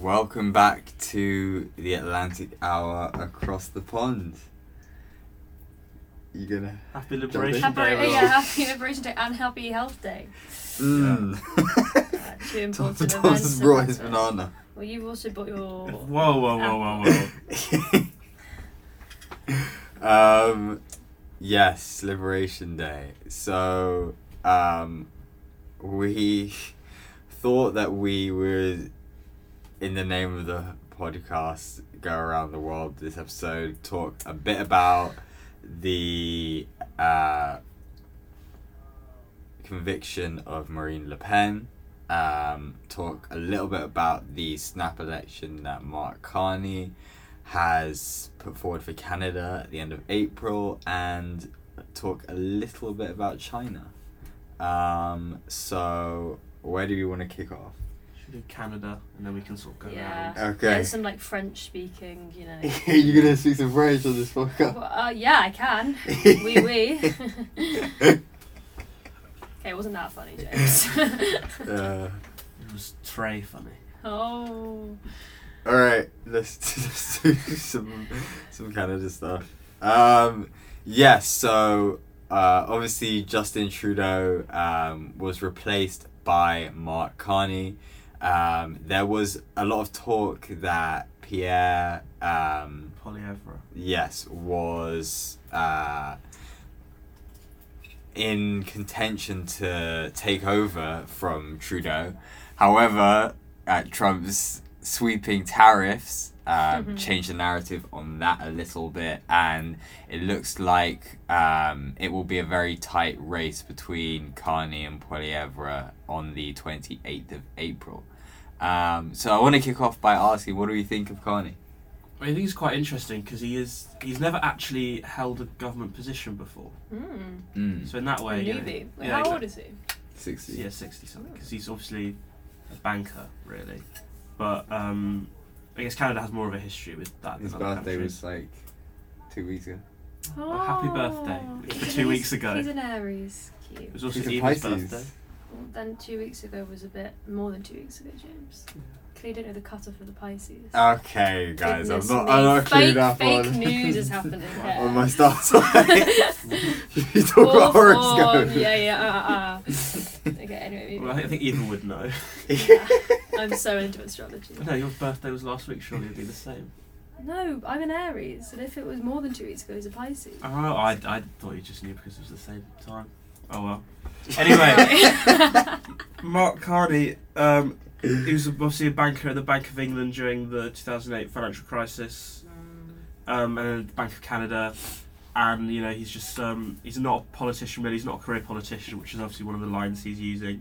Welcome back to the Atlantic Hour across the pond. You gonna Happy Liberation Day, Happy, everyone. Happy Liberation Day and Happy Health Day. Two important Thomas events. brought his banana. Well, you've also brought your... Whoa. Yes, Liberation Day. So, we thought that we would, in the name of the podcast, go around the world this episode, talk a bit about the conviction of Marine Le Pen, talk a little bit about the snap election that Mark Carney has put forward for Canada at the end of April, and talk a little bit about China. So where do you want to kick off? Should we do Canada and then we can sort of go Yeah. around. Okay. There's some like French speaking, you know. You're gonna speak some French on this podcast? Well, yeah, I can. Oui. Okay, it wasn't that funny, James. Uh, It was Trey funny. Oh. Alright, let's do some Canada stuff. Yes, so obviously Justin Trudeau was replaced by Mark Carney. There was a lot of talk that Pierre Poilievre. yes, was in contention to take over from Trudeau. However, Trump's sweeping tariffs changed the narrative on that a little bit, and it looks like it will be a very tight race between Carney and Poilievre on the 28th of April. So I want to kick off by asking, what do you think of Carney? I think it's quite interesting because he's never actually held a government position before. So in that way, you know, Newbie. Wait, yeah, how old is he? 60. Yeah, 60 something. Because he's obviously a banker, really. But I guess Canada has more of a history with that. His than other birthday countries. was like 2 weeks ago. Well, happy birthday, which was He's 2 an- weeks ago. He's an Aries. Cute. It was also He's a Eva's Pisces. birthday. Well, then 2 weeks ago was a bit more than 2 weeks ago, James. Clearly don't know the cutoff for the Pisces. Okay, guys, Goodness I'm me. not clued up Fake on news is happening here. on my star sign. You talk about horoscope. Yeah. Okay, anyway. Well, I think Eva would know. I'm so into astrology. No, your birthday was last week. Surely it'd be the same. No, I'm an Aries, and if it was more than 2 weeks ago, it's a Pisces. Oh, I thought you just knew because it was the same time. Oh well. Anyway, Right. Mark Carney, he was obviously a banker at the Bank of England during the 2008 financial crisis, and then the Bank of Canada, and you know he's just he's not a politician really. He's not a career politician, which is obviously one of the lines he's using.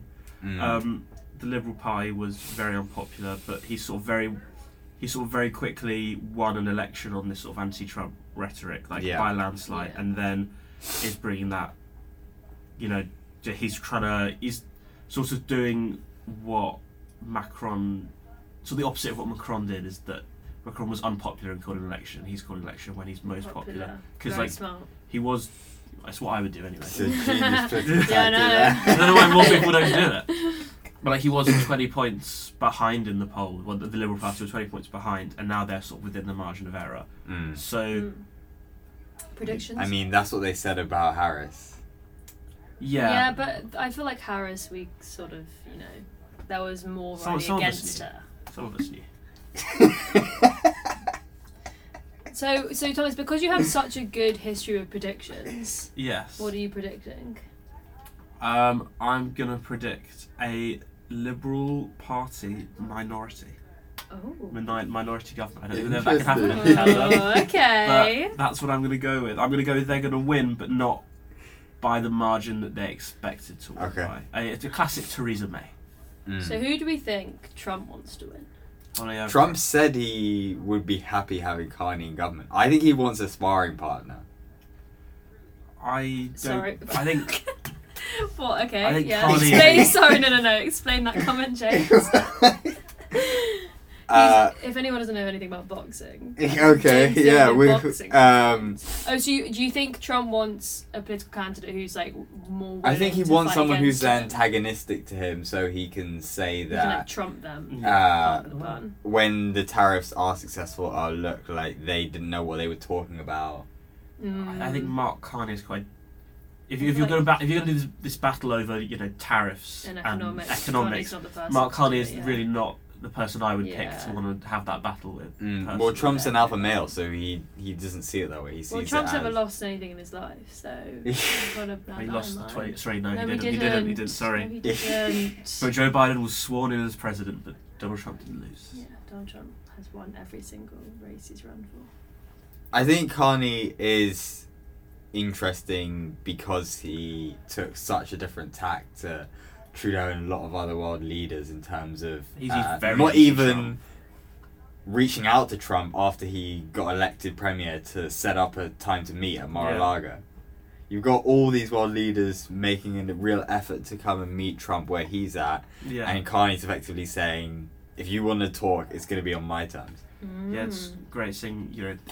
The Liberal Party was very unpopular, but he sort of very quickly won an election on this sort of anti-Trump rhetoric, like by a landslide, and then is bringing that. You know, he's sort of doing what Macron. So the opposite of what Macron did is that Macron was unpopular and called an election. He's called an election when he's most popular because Very like smart. he was. That's what I would do anyway. It's a genius political Yeah, I know. tactic I don't know why more people don't do it. But like he was 20 points behind in the poll. Well, the Liberal Party was 20 points behind, and now they're sort of within the margin of error. there. So Predictions? I mean, that's what they said about Harris. Yeah, but I feel like Harris, we sort of, you know, there was more Some running of us against knew. her. Some of us knew. So Thomas, because you have such a good history of predictions, Yes. what are you predicting? I'm gonna predict a Liberal Party minority. Oh. Minority government. I don't even know if that can happen in Interesting. Canada. Oh, okay. But that's what I'm gonna go with. I'm gonna go with they're gonna win, but not by the margin that they expected to win Okay. by. It's a classic Theresa May. So who do we think Trump wants to win? Trump said he would be happy having Carney in government. I think he wants a sparring partner. I don't. Sorry. I think. What? Okay. I think Yeah. Carney- Explain. Sorry. No. Explain that comment, James. if anyone doesn't know anything about boxing. Okay, James yeah, Dillon we boxing so do you think Trump wants a political candidate who's like more? I think he willing to wants fight someone who's against him? antagonistic to him, so he can say He can like that trump them. uh, Pardon the pun. when the tariffs are successful, oh look, like they didn't know what they were talking about. I think Mark Carney is quite. If Like- you're going to do this battle over tariffs And and economics. economics, Not the person Mark to Carney do is it, yeah. really not the person I would pick Yeah. to want to have that battle with. Well, personally. Trump's an alpha male, so he doesn't see it that way. He sees Well, Trump's it never as... lost anything in his life, so you've got to bear He that lost in the mind. 20. Sorry, no, No, he didn't. Sorry. No, he didn't. So Joe Biden was sworn in as president, but Donald Trump didn't lose. Yeah, Donald Trump has won every single race he's run for. I think Carney is interesting because he took such a different tack to Trudeau and a lot of other world leaders in terms of He's very not into even Trump. reaching out to Trump after he got elected premier to set up a time to meet at Mar-a-Lago. You've got all these world leaders making a real effort to come and meet Trump where he's at, Yeah. and Carney's effectively saying, if you want to talk, it's going to be on my terms. Yeah, it's great seeing,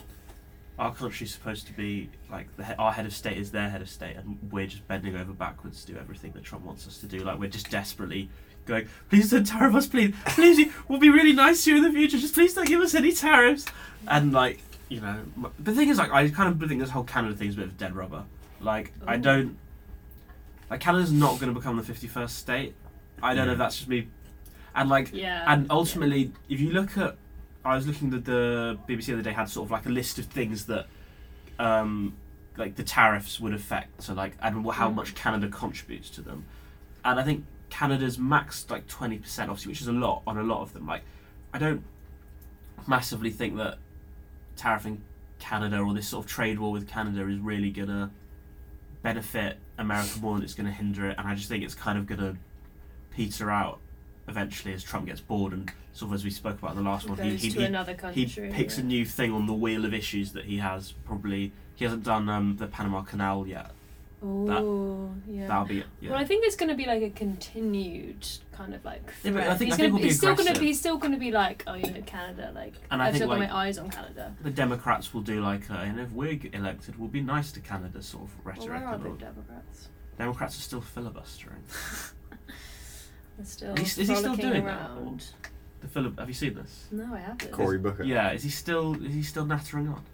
our country's supposed to be like our head of state is their head of state, and we're just bending over backwards to do everything that Trump wants us to do. Like, we're just desperately going, please don't tariff us, please, we'll be really nice to you in the future, just please don't give us any tariffs. And like, the thing is, like, I kind of think this whole Canada thing is a bit of dead rubber. Like, I Ooh. don't, like, Canada's not going to become the 51st state. I don't know if that's just me. And like, Yeah. and ultimately, if you look at, I was looking at the BBC the other day, had sort of like a list of things that, like the tariffs would affect. So like, and how much Canada contributes to them. And I think Canada's maxed like 20%, obviously, which is a lot on a lot of them. Like, I don't massively think that tariffing Canada or this sort of trade war with Canada is really gonna benefit America more than it's gonna hinder it. And I just think it's kind of gonna peter out eventually as Trump gets bored, and sort of as we spoke about in the last one, Goes to another country. he picks a new thing on the wheel of issues that he has. Probably he hasn't done the Panama Canal yet. Oh, yeah. That'll be Well, I think there's going to be like a continued kind of like. Yeah, but threat. I think he'll be he's still aggressive. still going to be like, oh, Canada, like. And I I've think, still got like, my eyes on Canada. the Democrats will do like, and if we're elected, we'll be nice to Canada sort of Well, rhetoric. where are the and Democrats? Democrats are still filibustering. They're still. Is he still frolicking doing that, around. Have you seen this? No, I haven't. Cory Booker. Yeah, is he still nattering on?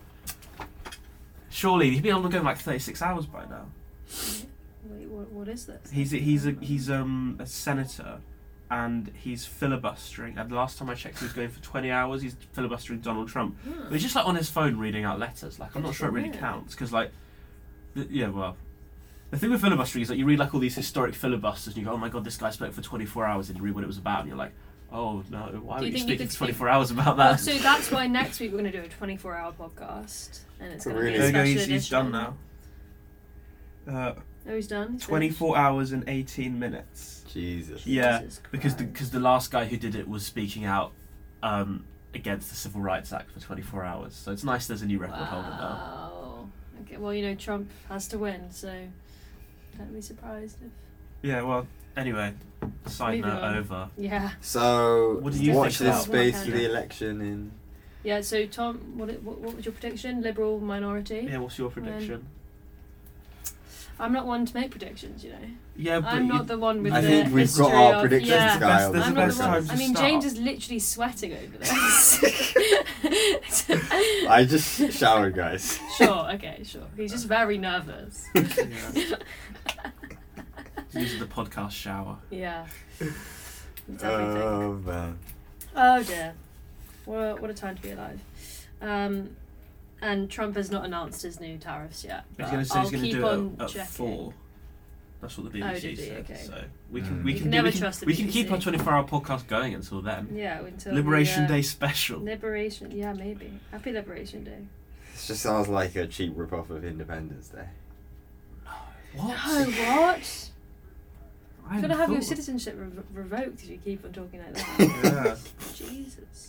Surely he'd be able to go like 36 hours by now. Wait, what is this? He's a senator, and he's filibustering. And the last time I checked, he was going for 20 hours. He's filibustering Donald Trump. But he's just like on his phone reading out letters. Like, I'm not sure it really counts because like, the thing with filibustering is that you read like all these historic filibusters and you go, oh my god, this guy spoke for 24 hours, and you read what it was about and you're like, oh no, why were you speaking for 24 hours about that? Oh, so that's why next week we're going to do a 24-hour podcast, and it's going to be a Really? special he's edition. done now. Oh, he's done. He's 24 hours and 18 minutes. Jesus. finished? Yeah, Jesus because Christ. the last guy who did it was speaking out against the Civil Rights Act for 24 hours. So it's nice there's a new record holder now. Wow. Okay. Well, Trump has to win, so don't be surprised if. Yeah. Well. Anyway, side Moving note on. over. Yeah. So, What do you watch think this about space Canada? for the election in... Yeah. So Tom, what was your prediction? Liberal minority. Yeah. What's your prediction? I'm not one to make predictions, Yeah, but I'm not the one with I the think we've history got our of, predictions, yeah. Kyle. That's I'm the not best the one. time to I mean, start. James is literally sweating over this. I just showered, guys. Sure. Okay. Sure. He's just very nervous. Yeah. These are the podcast shower. Yeah. It's everything. Oh, man. Oh dear. What a time to be alive. And Trump has not announced his new tariffs yet. He's but going to say I'll he's going to keep do on it at checking. 4. That's what the BBC did he? said. Okay. So we Mm. can You we can never we trust the we can keep BBC. our 24-hour podcast going until then. Yeah, until Liberation the, Day special. Liberation. Yeah, maybe. Happy Liberation Day. This just sounds like a cheap rip-off of Independence Day. What? No, what? I You're hadn't gonna have your thought- citizenship revoked if you keep on talking like that. Yeah. Jesus.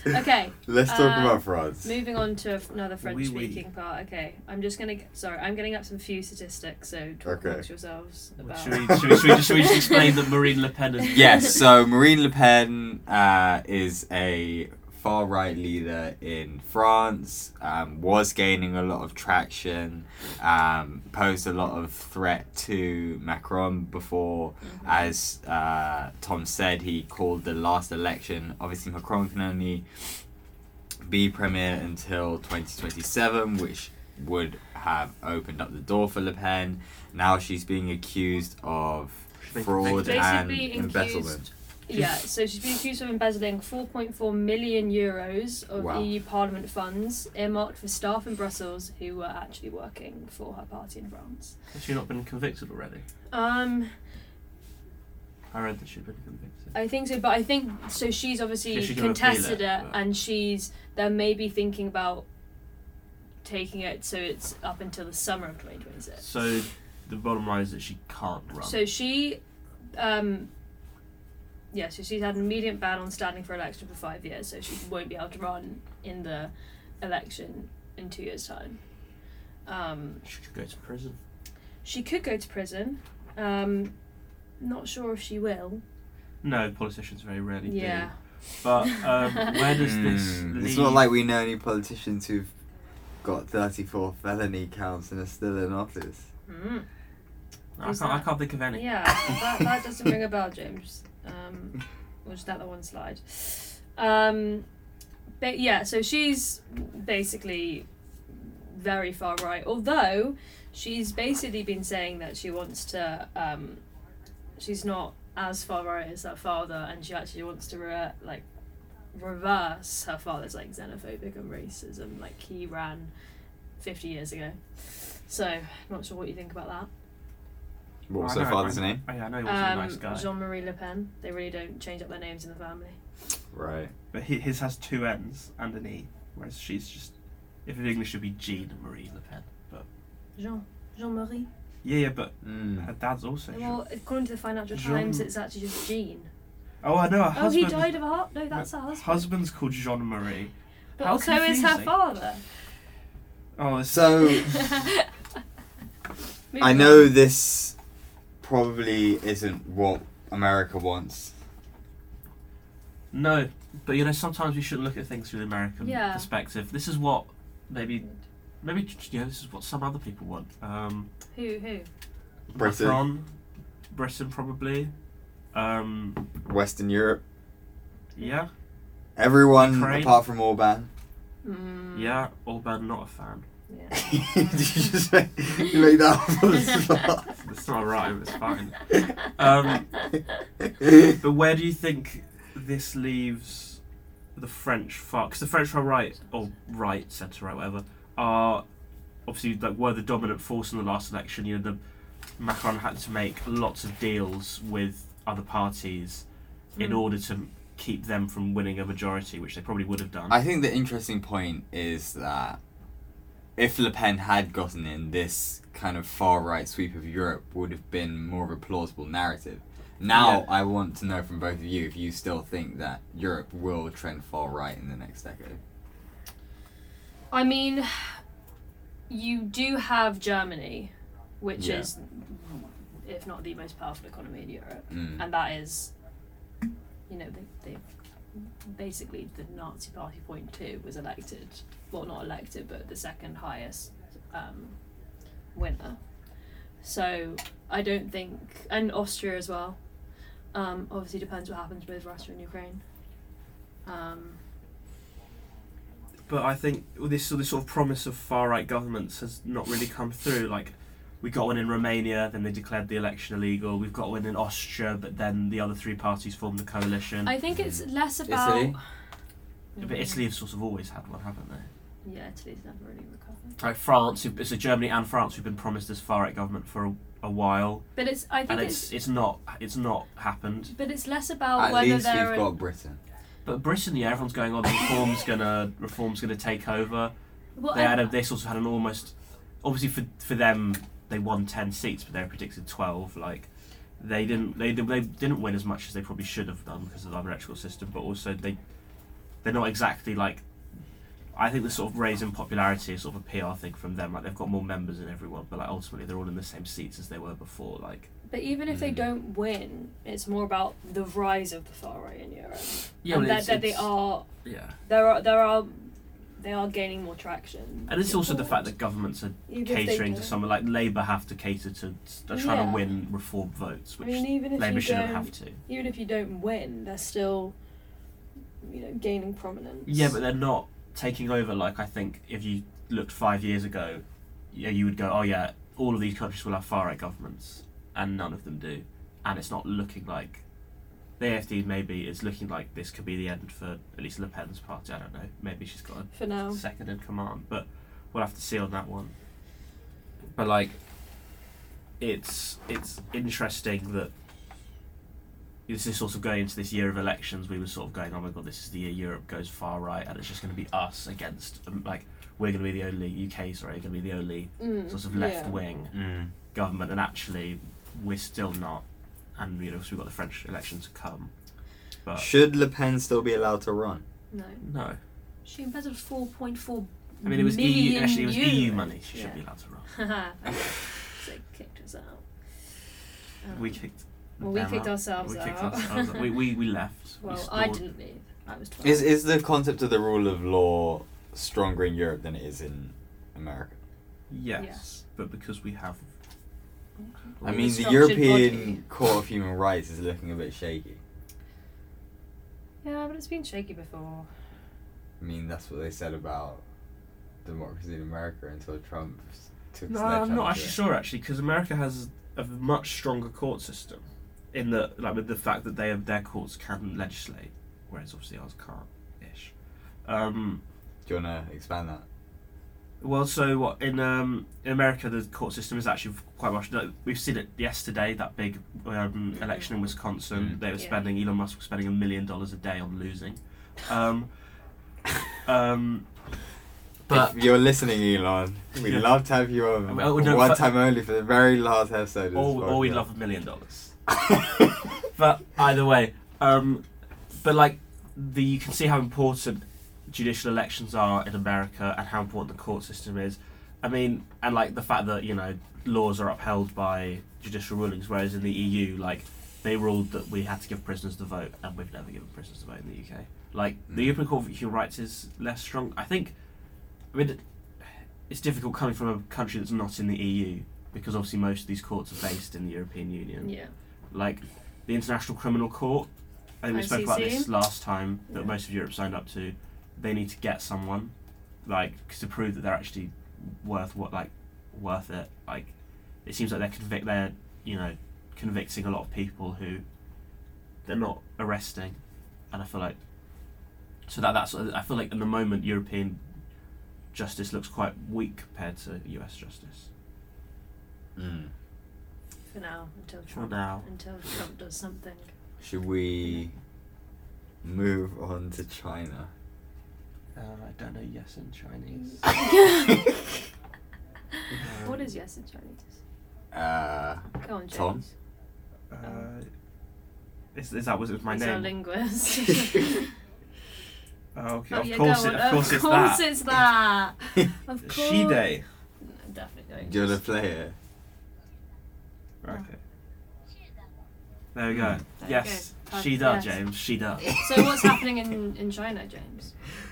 Okay. Let's talk about France. Moving on to another French-speaking Oui. part. Okay, I'm just gonna. I'm getting up some few statistics. So talk Okay. amongst yourselves about. Should we just explain that Marine Le Pen is... Yes, so Marine Le Pen is a far-right leader in France, was gaining a lot of traction, posed a lot of threat to Macron before. As Tom said, he called the last election. Obviously, Macron can only be premier until 2027, which would have opened up the door for Le Pen. Now she's being accused of fraud and Basically embezzlement. Yeah, so she's been accused of embezzling 4.4 million euros of Wow. EU Parliament funds earmarked for staff in Brussels who were actually working for her party in France. Has she not been convicted already? I I read that she'd been convicted. think so, but I think so. She's obviously Yeah, she can appeal contested it, it, but- and they're maybe thinking about taking it so it's up until the summer of 2026. So the bottom line is that she can't run. So she, so she's had an immediate ban on standing for election for 5 years, so she won't be able to run in the election in 2 years' time. She could go to prison. She could go to prison. Not sure if she will. No, politicians very rarely Yeah. do. But where does this leave? It's not like we know any politicians who've got 34 felony counts and are still in office. Mm. I can't think of any. Yeah, that doesn't ring a bell, James. We'll just let that one slide. But yeah, so she's basically very far right, although she's basically been saying that she wants to, she's not as far right as her father, and she actually wants to reverse her father's like xenophobic and racism, like he ran 50 years ago. So, not sure what you think about that. What was I her know, father's name? Oh, yeah, I know he wasn't a nice guy. Jean-Marie Le Pen. They really don't change up their names in the family. Right. But his has two N's and an E, whereas she's just... If in English, it would be Jean Marie Le Pen. But Jean-Marie? yeah, but her dad's also Well, according to the Financial Jean- Times, it's actually just Jean. Oh, I know. Her Oh, husband, he died of a heart? No, that's her husband. husband's called Jean Marie. But How so is her confusing. father. Oh, it's So, Moving I know on. this probably isn't what America wants. No, but sometimes we shouldn't look at things through the American Yeah. perspective. This is what maybe this is what some other people want. Who? Britain. Macron, Britain probably. Western Europe. Yeah, Everyone Ukraine. apart from Orban. yeah. Orban, not a fan. Yeah. Did you just make that up on the spot? It's not right. It's fine. But where do you think this leaves the French far? Because the French far right or right, centre right, whatever, are obviously were the dominant force in the last election. The Macron had to make lots of deals with other parties in order to keep them from winning a majority, which they probably would have done. I think the interesting point is that if Le Pen had gotten in, this kind of far-right sweep of Europe would have been more of a plausible narrative. Now, Yeah. I want to know from both of you if you still think that Europe will trend far-right in the next decade. I mean, you do have Germany, which Yeah. is, if not the most powerful economy in Europe, Mm. and that is, they basically the Nazi Party point two was elected, well not elected, but the second highest winner. So I don't think, and Austria as well. Obviously depends what happens with Russia and Ukraine. But I think this sort of promise of far right governments has not really come through. Like, we got one in Romania, then they declared the election illegal. We've got one in Austria, but then the other three parties formed a coalition. I think it's less about. Italy? But Italy have sort of always had one, haven't they? Yeah, Italy's never really recovered. Like France, so Germany and France who've been promised this far right government for a while, But I think and it's not happened. But it's less about At whether least they're. we've got Britain. But Britain, yeah, everyone's going on. Reform's gonna take over. Well, They sort of had an almost, obviously for them they won 10 seats, but they were predicted 12. Like, they didn't win as much as they probably should have done because of the electoral system. But also they they're not exactly like. I think the sort of raise in popularity is sort of a PR thing from them. Like they've got more members than everyone, but like ultimately they're all in the same seats as they were before. Like. But even if they don't win, it's more about the rise of the far right in Europe. Yeah, and well, that they are. Yeah. They are gaining more traction. And it's also the fact that governments are catering to someone like Labour have to cater to. They're trying to win reform votes, which Labour shouldn't have to. Even if you don't win, they're still, gaining prominence. Yeah, but they're not taking over. Like I think if you looked 5 years ago, you would go, oh yeah, all of these countries will have far right governments, and none of them do, and it's not looking like. The AfD maybe is looking like this could be the end for at least Le Pen's party. I don't know. Maybe she's got for now second in command, but we'll have to see on that one. But like, it's interesting that this is sort of going into this year of elections. We were sort of going, oh my god, this is the year Europe goes far right, and it's just going to be us against like we're going to be the only going to be the only sort of left wing government, and actually we're still not. And so we've got the French election to come. But should Le Pen still be allowed to run? No. She embezzled 4.4 I mean, it was million EU. Actually, it was euros. EU money. She should be allowed to run. So they kicked us out. We kicked. We kicked ourselves out. We left. Well, I didn't leave. I was 12. Is the concept of the rule of law stronger in Europe than it is in America? Yes. But because we have. I mean, the European Court of Human Rights is looking a bit shaky. Yeah, but it's been shaky before. I mean, that's what they said about democracy in America until Trump took No, I'm not actually sure, because America has a much stronger court system in the with the fact that their courts can legislate, whereas obviously ours can't-ish. Do you want to expand that? Well, so what in America, the court system is actually quite much. We've seen it yesterday. That big election in Wisconsin, they were spending. Elon Musk was spending $1 million a day on losing. But if you're listening, Elon, we'd love to have you over one time only for the very last episode. Or we'd love $1 million. But either way, but like you can see how important judicial elections are in America and how important the court system is. I mean, and like the fact that laws are upheld by judicial rulings, whereas in the EU, like they ruled that we had to give prisoners the vote, and we've never given prisoners the vote in the UK. Like the European Court of Human Rights is less strong. I mean, it's difficult coming from a country that's not in the EU because obviously most of these courts are based in the European Union. Yeah. Like the International Criminal Court. I think we spoke about this last time that most of Europe signed up to. They need to get someone, to prove that they're actually worth it. Like, it seems like they're convicting a lot of people who they're not arresting, and I feel like I feel like in the moment European justice looks quite weak compared to US justice. For now, until Trump does something. Should we move on to China? I don't know yes in Chinese. What is yes in Chinese? Go on, James. Tom? Is that was it my He's name? a linguist. Okay, Oh, of yeah, course go on. of course Of course it's that. Of course. Shide. Definitely. Do you want to play it? Okay. There we go. There Yes. you go. Shida, Yes. James. Shida. So what's happening in China, James?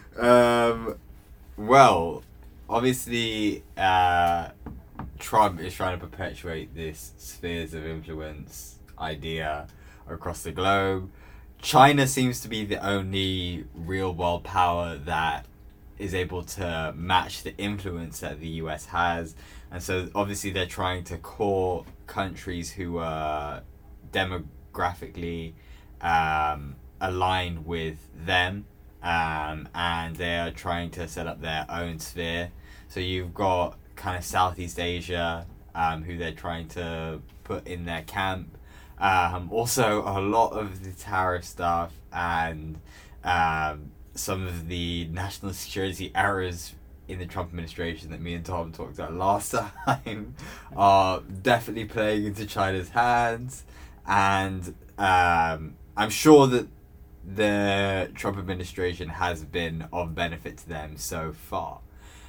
Well, obviously, Trump is trying to perpetuate this spheres of influence idea across the globe. China seems to be the only real world power that is able to match the influence that the US has. And so obviously they're trying to court countries who are demographically aligned with them, and they're trying to set up their own sphere. So you've got kind of Southeast Asia, who they're trying to put in their camp. Also a lot of the tariff stuff and some of the national security errors in the Trump administration that me and Tom talked about last time are definitely playing into China's hands, and I'm sure that the Trump administration has been of benefit to them so far.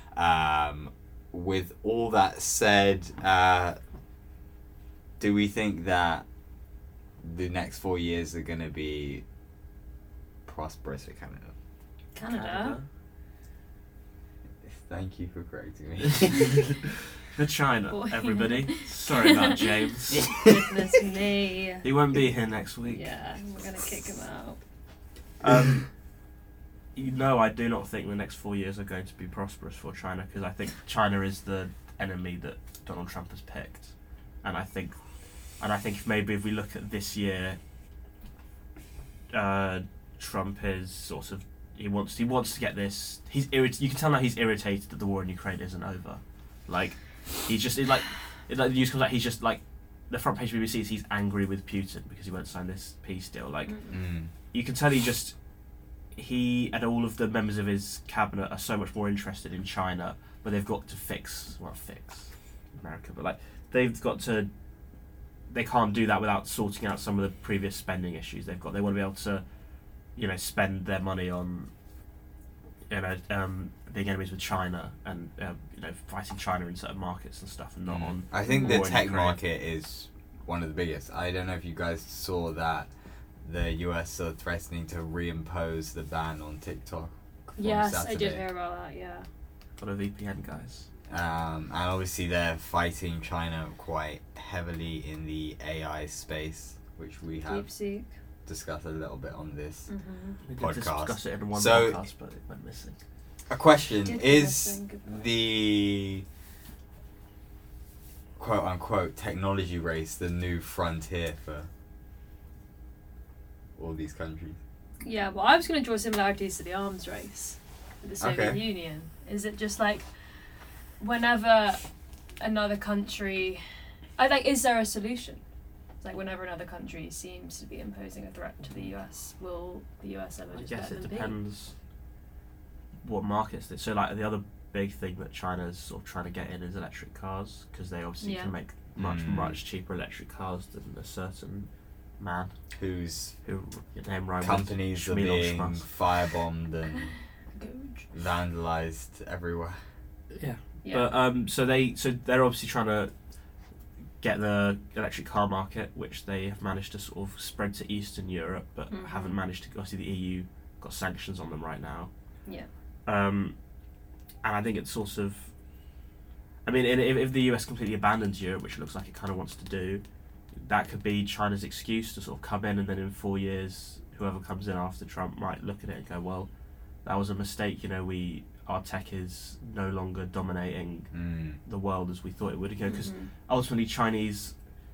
With all that said, do we think that the next 4 years are going to be prosperous for Canada? Canada. Thank you for correcting me. For China, Boy. everybody. Sorry about James. Goodness me. He won't be here next week. Yeah, we're gonna kick him out. I do not think the next 4 years are going to be prosperous for China, because I think China is the enemy that Donald Trump has picked, and I think maybe if we look at this year, Trump is sort of he wants to get this. You can tell now he's irritated that the war in Ukraine isn't over. Like he's just the news comes out. He's just like the front page of BBC is he's angry with Putin because he won't sign this peace deal. Like you can tell he and all of the members of his cabinet are so much more interested in China, but they've got to fix America, but like they can't do that without sorting out some of the previous spending issues they've got. They want to be able to, spend their money on, being enemies with China and fighting China in certain markets and stuff, and not on. I think the war in tech Ukraine. market is one of the biggest. I don't know if you guys saw that the US are threatening to reimpose the ban on TikTok. From Yes, Saturday. I did hear about that. Yeah. Got a VPN, guys. And obviously they're fighting China quite heavily in the AI space, which we have DeepSeek. discussed a little bit on this We did podcast. discuss it in one So- podcast, but it went missing. A question Did is think about- the quote unquote technology race the new frontier for all these countries? Yeah, well, I was going to draw similarities to the arms race with the Soviet Okay. Union. Is it just like whenever another country, is there a solution? It's like whenever another country seems to be imposing a threat to the US, will the US ever I just guess let it them depends what markets. So like the other big thing that China's sort of trying to get in is electric cars, because they obviously Yeah. can make much cheaper electric cars than a certain man Whose who name rhymes with companies are Shmuel being Schmuss. firebombed and be? Gooch. vandalized everywhere. Yeah. Yeah. But they're obviously trying to get the electric car market, which they have managed to sort of spread to Eastern Europe, but Mhm. haven't managed to. Obviously, the EU got sanctions on them right now. Yeah. And I think it's sort of. I mean, if the US completely abandons Europe, which it looks like it kind of wants to do, that could be China's excuse to sort of come in, and then in 4 years, whoever comes in after Trump might look at it and go, well, that was a mistake. Our tech is no longer dominating the world as we thought it would. Because Mhm. ultimately Chinese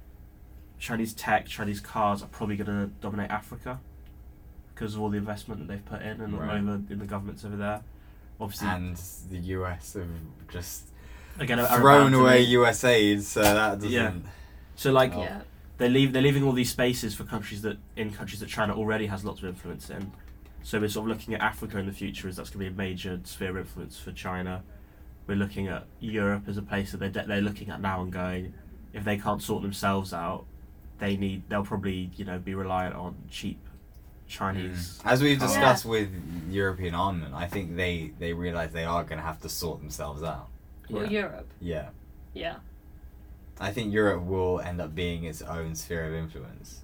tech, Chinese cars are probably going to dominate Africa because of all the investment that they've put in and Right. over in the governments over there. Obviously, And the US have just again, are thrown about to away leave. US aid, so that doesn't. Yeah. So like Yeah. they're leaving all these spaces for countries that China already has lots of influence in. So we're sort of looking at Africa in the future as that's going to be a major sphere of influence for China. We're looking at Europe as a place that they're looking at now and going, if they can't sort themselves out, they'll probably be reliant on cheap Chinese. As we've cars. discussed with European armament, I think they realise they are going to have to sort themselves out. Well, Europe. Yeah. Yeah. I think Europe will end up being its own sphere of influence.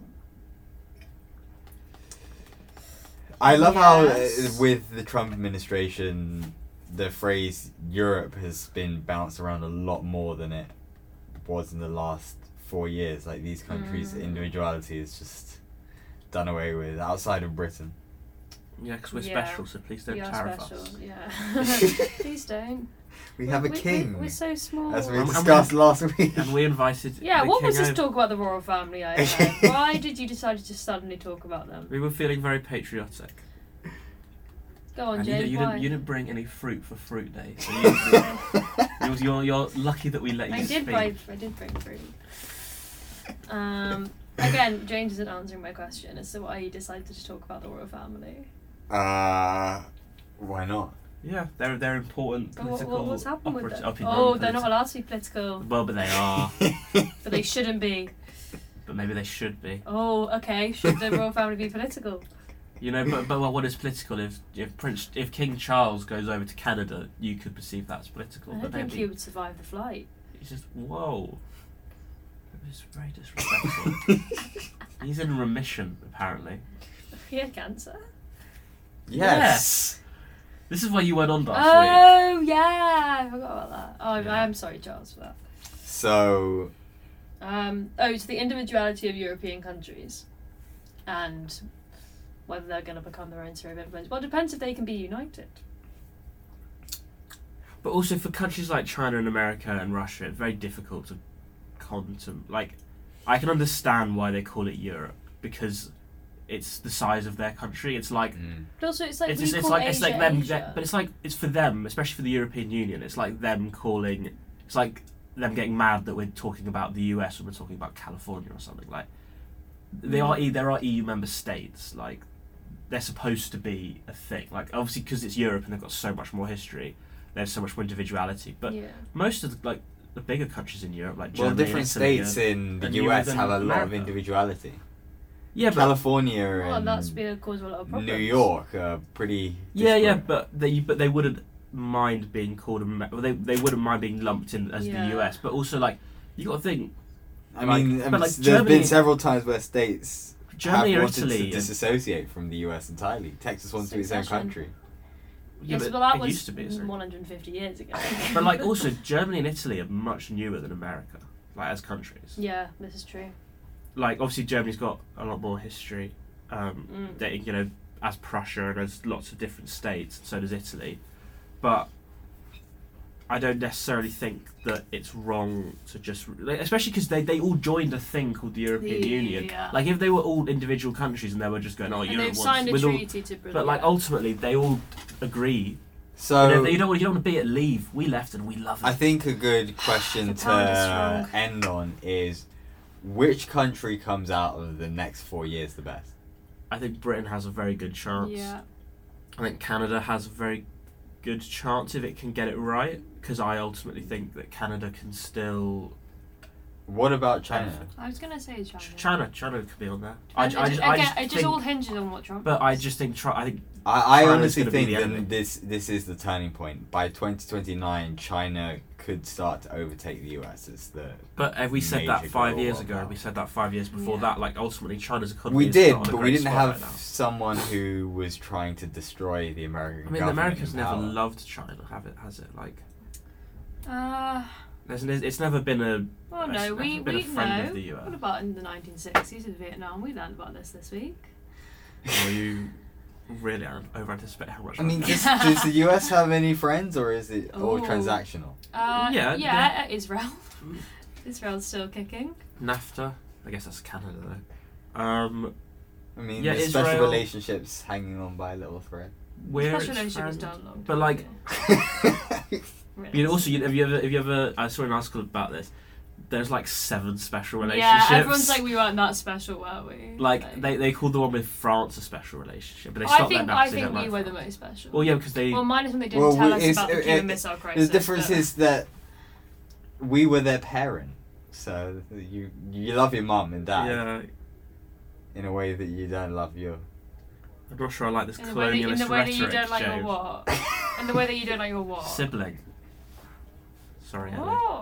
I love how Yes. with the Trump administration, the phrase Europe has been bounced around a lot more than it was in the last 4 years. Like these countries' individuality is just done away with outside of Britain. Yeah, because we're Yeah. special, so please don't We are tariff special. us. Yeah. Please don't. We have a king, We're so small. as we And discussed last week. And we invited. Yeah, the what king was this over. talk about the royal family I had? Why did you decide to just suddenly talk about them? We were feeling very patriotic. Go on, And James. Why? you didn't bring any fruit for fruit day. So you're lucky that we let you I did speak. bring fruit. Again, James isn't answering my question as to why you decided to talk about the royal family. Why not? Yeah, they're important But political. what's happened with them? operative- Oh, they're not allowed to be political, Well, but they are. but they shouldn't be. But maybe they should be. Oh, okay. Should the royal family be political? You know, but what is political? If King Charles goes over to Canada, you could perceive that's political. I but don't think maybe he would survive the flight. he's just whoa. It's very disrespectful. He's in remission, apparently. He had cancer. Yes. This is why you went on last Oh yeah, I forgot about that. Oh, Yeah. I am sorry, Charles, for that. So, It's the individuality of European countries, and whether they're going to become their own sphere of influence. Well, it depends if they can be united. week. But also for countries like China and America and Russia, it's very difficult to like. I can understand why they call it Europe because it's the size of their country. It's like But also, it's like it's call like Asia, it's like them, Asia. but it's like it's for them, especially for the European Union. It's like them calling. It's like them getting mad that we're talking about the US when we're talking about California or something. Like there are EU member states. Like they're supposed to be a thing. Like obviously because it's Europe and they've got so much more history. There's so much more individuality. But yeah. most of the bigger countries in Europe, like well, Germany, different Italy, states in the and US even have a lot of America. individuality. Yeah, but California Well, and that's been caused a lot of problems. New York are pretty. yeah, disparate. but they wouldn't mind being called they wouldn't mind being lumped in as Yeah. the US. But also like you got to think. I Like, mean, but, like, there's Germany- been several times where states Germany have or wanted Italy. to disassociate from the US entirely. Texas wants to be its own Succession. country. Yes, but well, that it was used to be. Sorry. 150 years ago. But like also Germany and Italy are much newer than America, like as countries. Yeah, this is true. Like obviously Germany's got a lot more history. They, you know, as Prussia and as lots of different states. So does Italy, but I don't necessarily think that it's wrong to just, like, especially because they all joined a thing called the European Union. Yeah. Like if they were all individual countries and they were just going, oh, And Europe they've wants, signed a with all, treaty to bring but like ultimately they all agree. So you don't want to be at leave. We left and we love it. I think a good question The pound is to strong. end on is which country comes out of the next 4 years the best? I think Britain has a very good chance. Yeah. I think Canada has a very good chance if it can get it right, because I ultimately think that Canada can still. What about China? I was gonna say China. China could be on there. And it just think, all hinges on what Trump. but I does. just think I think I China's honestly gonna be think the enemy. that this is the turning point. By 2029, China could start to overtake the US as the. But we said that major 5 global years ago, power. and we said that 5 years before Yeah. that. Like ultimately, China's economy. We is did, not on a but we great didn't spot have right now. someone who was trying to destroy the American I mean, government. America's in never power. loved China, has it? Like, Uh, it's never been a. well, it's no, never we been a friend know. of the US. What about in the 1960s in Vietnam? We learned about this week. Or you really over anticipate how much? I mean, know. does the US have any friends, or is it all Ooh. transactional? Yeah, Israel. Israel's still kicking. NAFTA. I guess that's Canada though. I mean, Yeah, there's special Israel- relationships hanging on by a little thread. Where Special it's relationship was friend- done long. But time like, ago. Really. you know, also, have you ever? I saw an article about this. There's like 7 special relationships. Yeah, everyone's like, we weren't that special, were we? Like they called the one with France a special relationship, but they stopped that now I 'cause they think don't we like were the France. most special. Well, yeah, because they. Well, minus when they didn't Well, tell we- us it's- about the it- Cuban it- Missile Crisis. The difference but- is that we were their parent, so you love your mum and dad Yeah, in a way that you don't love your. I'm not sure I like this in the way that, in colonialist the way that you rhetoric, don't like your James. what? In the way that you don't like your what? Sibling. Sorry, Ellie. Oh.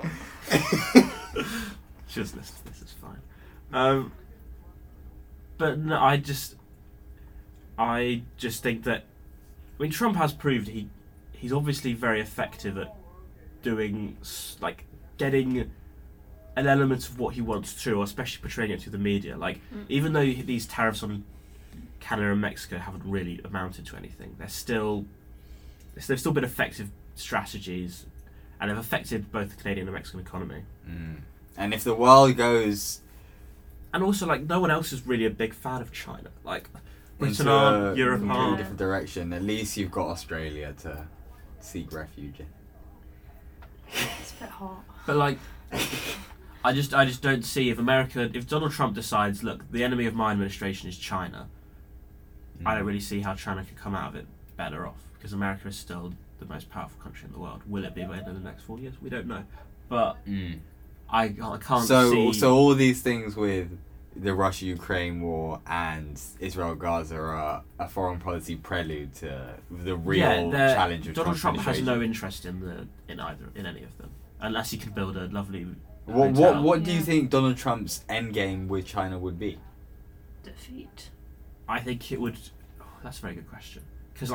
She doesn't listen to this. It's fine. But no, I just think that. I mean, Trump has proved he's obviously very effective at doing like getting an element of what he wants through, or especially portraying it to the media. Like, even though these tariffs on Canada and Mexico haven't really amounted to anything, they've still been effective strategies, and have affected both the Canadian and Mexican economy. And if the world goes And also, like, no one else is really a big fan of China. Like, Britain into aren't, a Europe completely aren't. different direction, at least you've got Australia to seek refuge in. It's a bit hot. But like, I just don't see if Donald Trump decides, look, the enemy of my administration is China. I don't really see how China could come out of it better off, because America is still the most powerful country in the world. Will it be by the end of the next 4 years? We don't know. But I can't see. So all these things with the Russia-Ukraine war and Israel-Gaza are a foreign policy prelude to the real challenge of Donald Trump has no administration. interest in any of them, unless he can build a lovely. What do you Yeah. think Donald Trump's endgame with China would be? Defeat. I think it would. Oh, that's a very good question. Because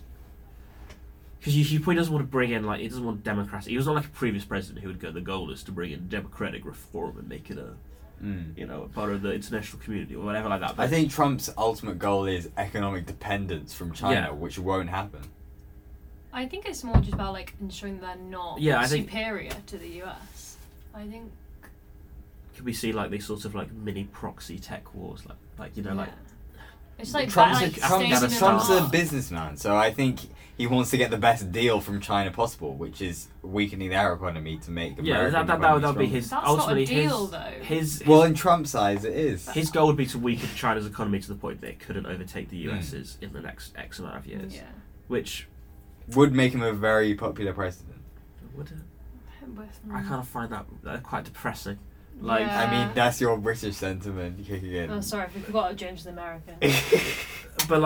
he probably doesn't want to bring in he doesn't want democracy. He was not like a previous president who would go. The goal is to bring in democratic reform and make it a part of the international community or whatever like that. But I think Trump's ultimate goal is economic dependence from China, Yeah. which won't happen. I think it's more just about ensuring they're not I think- superior to the US. I think. could we see these sorts of mini proxy tech wars, Yeah. It's like Trump's, that, a, like, Trump's, stays in the Trump's a dark. businessman, so I think he wants to get the best deal from China possible, which is weakening their economy to make American that economy would be stronger. his. That's ultimately, not a deal, his, though. his Well, in Trump's eyes, it is. his goal would be to weaken China's economy to the point that it couldn't overtake the US's in the next X amount of years. Yeah. Which Would make him a very popular president. would I kind of find that quite depressing. Yeah. I mean, that's your British sentiment kicking in. Oh, sorry, we forgot James the American. But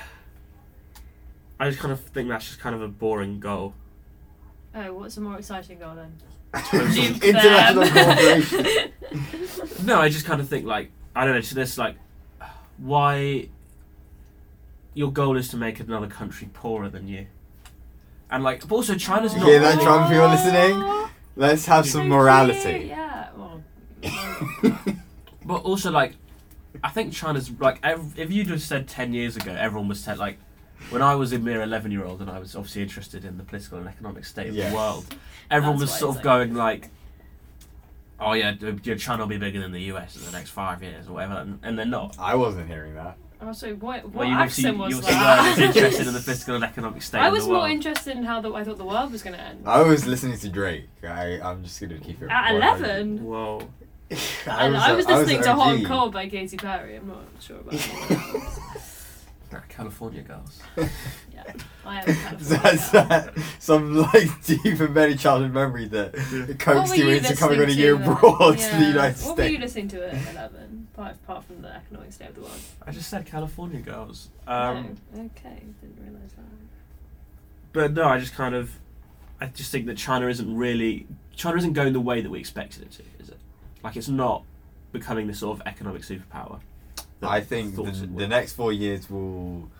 I just kind of think that's just kind of a boring goal. Oh, what's a more exciting goal then? International cooperation. No, I just kind of think I don't know. So this why your goal is to make another country poorer than you, and but also China's You not. hear that, Trump, if you're listening? Let's have some morality. Yeah, well. But also I think China's if you just said 10 years ago, everyone was said when I was a mere 11-year-old and I was obviously interested in the political and economic state of Yes. the world, everyone That's was why sort it's of going oh yeah, China will be bigger than the US in the next 5 years or whatever, and they're not. I wasn't hearing that. Also, what Well, you obviously accent was weren't that? as interested in the political and economic state I of was the world. more interested in how I thought the world was going to end. I was listening to Drake. I'm just going to keep it. At 11? Whoa. I was listening to Hot OG. and Cold by Katy Perry. I'm not sure about anyone else. California girls. Yeah, I am kind of. That's some deep embedded childhood memory that coaxed you into coming on a year abroad to the United What were you States. listening to at 11? Apart from the economic state of the world. I just said California girls. Okay, didn't realise that. But no, I just think that China isn't going the way that we expected it to, is it? It's not becoming the sort of economic superpower. that I we think thought it the would. next 4 years will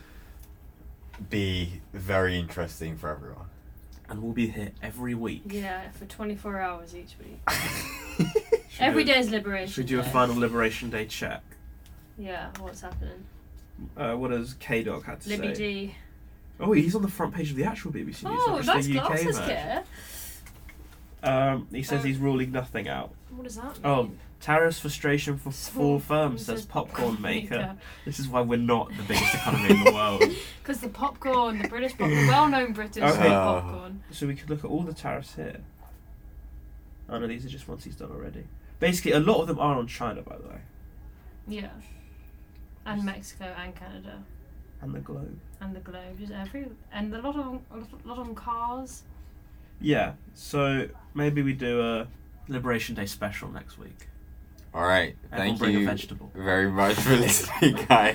be very interesting for everyone. And we'll be here every week. Yeah, for 24 hours each week. Should Every we do- day is Liberation Should we do a Day. final Liberation Day check? Yeah, what's happening? What has K-Dog had to Libby say? D. Oh, he's on the front page of the actual BBC News, Oh, not that's just the UK glasses, version. Kit. He says he's ruling nothing out. What does that mean? Oh, tariffs frustration for full firms, says popcorn maker. This is why we're not the biggest economy in the world. Because the popcorn, the British popcorn, well-known British Okay. popcorn. So we could look at all the tariffs here. Oh no, these are just ones he's done already. Basically, a lot of them are on China, by the way, Yeah. And Mexico and Canada and the globe. and the globe, just and a lot on cars. Yeah, so maybe we do a Liberation Day special next week. All right. Everyone Thank bring a you vegetable. very much for listening, guys.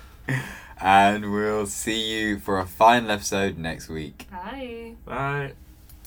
And we'll see you for a final episode next week. Bye. Bye.